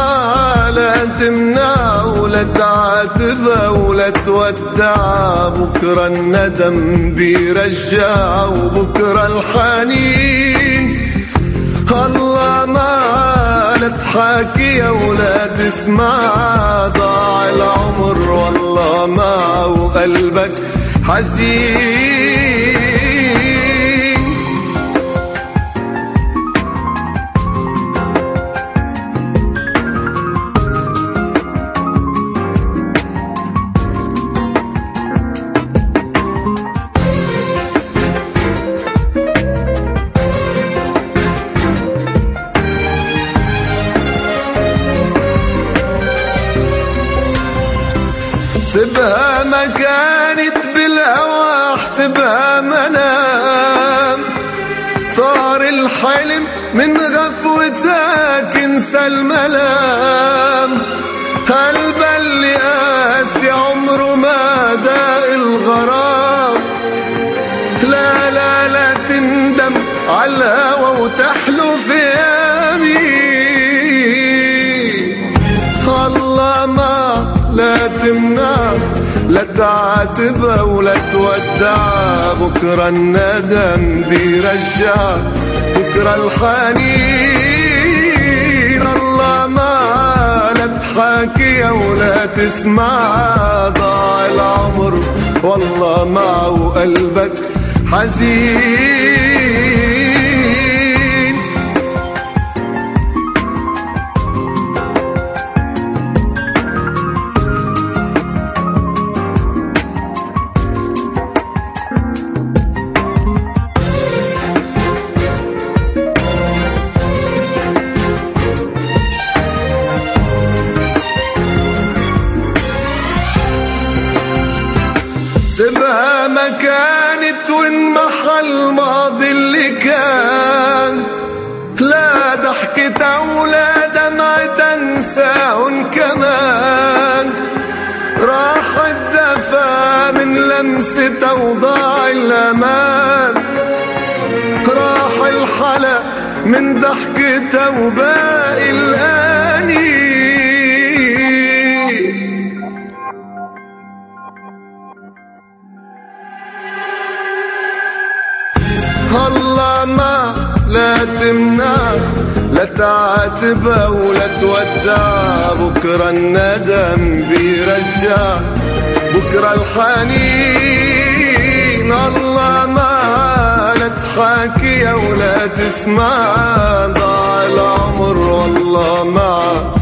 لا تمنع ولا تعاتب ولا تودع، بكرة الندم بيرجع وبكرة الحنين. الله ما لا تحاكي ولا تسمع، ضاع العمر والله ما وقلبك حزين. سبها ما كانت بالهوى احسبها منام، طار الحلم من غفوتك انسى الملام. قلب اللي قاسي عمره ما داق الغرام، لا لا لا تندم على الهوى وتحلو في يمين. الله ما لا تمنع لا تعاتب ولا تودع، بكرة الندم بيرجع بكرة الحنين. الله ما لا تحاكي ولا تسمع، ضاع العمر والله ما وقلبك حزين. سبها ما كانت وانمحى الماضي اللي كان، لا ضحكة ولا دمعة تنساهن كمان. راح الدفا من لمسة وضاع الأمان، راح الحلا من ضحكة وباقي الآنين. الله ما لا تمنع لا تعاتب ولا تودع، بكرة الندم بيرجع بكرة الحنين. الله ما لا تحاكي ولا تسمع، ضاع العمر والله ما